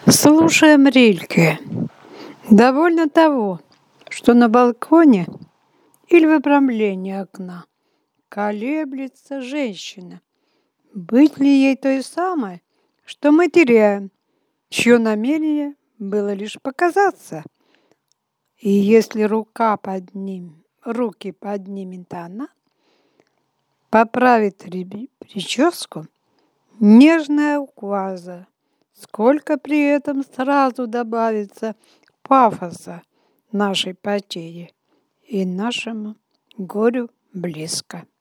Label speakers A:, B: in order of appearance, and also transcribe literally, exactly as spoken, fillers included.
A: Слушаем Рильке. Довольно того, что на балконе или в обрамлении окна колеблется женщина. Быть ли ей той самой, что мы теряем, чье намерение было лишь показаться? И если рука под ним, руки поднимет она, поправит прическу, нежная указа, сколько при этом сразу добавится пафоса нашей потери и нашему горю близко.